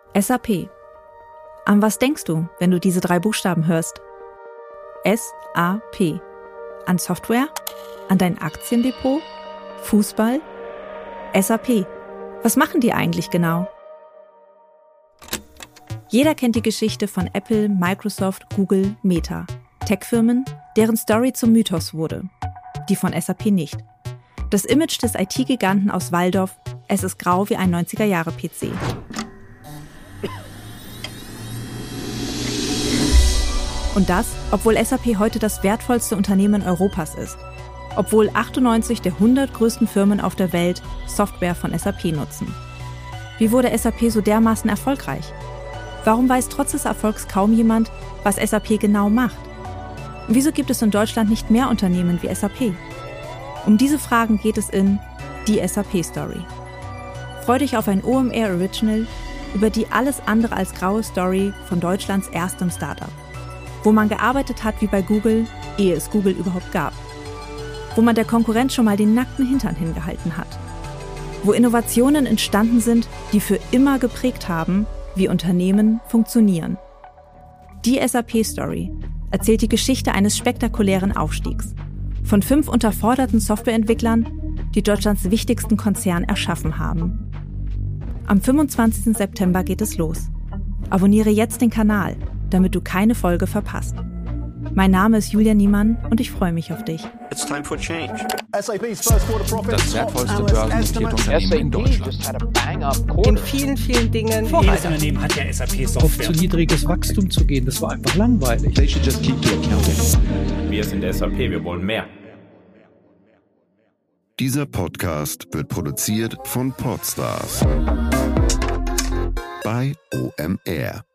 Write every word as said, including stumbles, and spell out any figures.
S A P. An was denkst du, wenn du diese drei Buchstaben hörst? S A P. An Software? An dein Aktiendepot? Fußball? S A P. Was machen die eigentlich genau? Jeder kennt die Geschichte von Apple, Microsoft, Google, Meta. Tech-Firmen, deren Story zum Mythos wurde. Die von S A P nicht. Das Image des I T-Giganten aus Walldorf, es ist grau wie ein neunziger-Jahre-P C. Und das, obwohl S A P heute das wertvollste Unternehmen Europas ist. Obwohl achtundneunzig der hundert größten Firmen auf der Welt Software von S A P nutzen. Wie wurde S A P so dermaßen erfolgreich? Warum weiß trotz des Erfolgs kaum jemand, was S A P genau macht? Wieso gibt es in Deutschland nicht mehr Unternehmen wie S A P? Um diese Fragen geht es in Die S A P-Story. Freu dich auf ein O M R Original über die alles andere als graue Story von Deutschlands erstem Startup. Wo man gearbeitet hat wie bei Google, ehe es Google überhaupt gab. Wo man der Konkurrenz schon mal den nackten Hintern hingehalten hat. Wo Innovationen entstanden sind, die für immer geprägt haben, wie Unternehmen funktionieren. Die S A P-Story erzählt die Geschichte eines spektakulären Aufstiegs. Von fünf unterforderten Softwareentwicklern, die Deutschlands wichtigsten Konzern erschaffen haben. Am fünfundzwanzigsten September geht es los. Abonniere jetzt den Kanal, damit du keine Folge verpasst. Mein Name ist Julia Niemann und ich freue mich auf dich. It's time for change. Das wertvollste börsennotierte Unternehmen in Deutschland. In vielen, vielen Dingen. Jedes Unternehmen hat ja S A P-Software. Auf zu niedriges Wachstum zu gehen, das war einfach langweilig. They should just keep to accounting. Wir sind S A P, wir wollen mehr. Dieser Podcast wird produziert von Podstars bei O M R.